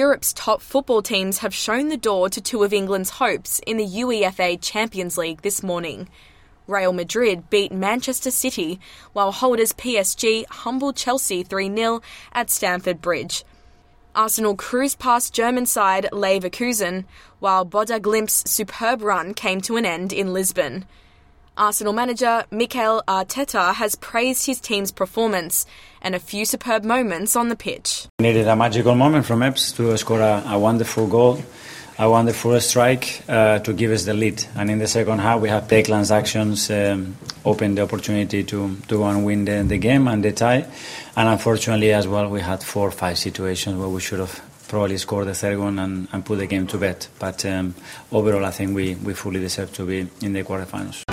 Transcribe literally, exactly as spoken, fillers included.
Europe's top football teams have shown the door to two of England's hopes in the UEFA Champions League this morning. Real Madrid beat Manchester City, while holders P S G humbled Chelsea three nil at Stamford Bridge. Arsenal cruised past German side Leverkusen, while Bodo Glimt's superb run came to an end in Lisbon. Arsenal manager Mikel Arteta has praised his team's performance and a few superb moments on the pitch. We needed a magical moment from Eps to score a, a wonderful goal, a wonderful strike uh, to give us the lead. And in the second half, we have Declan's actions um, opened the opportunity to, to go and win the, the game and the tie. And unfortunately as well, we had four or five situations where we should have probably scored the third one and, and put the game to bed. But um, overall, I think we, we fully deserve to be in the quarterfinals.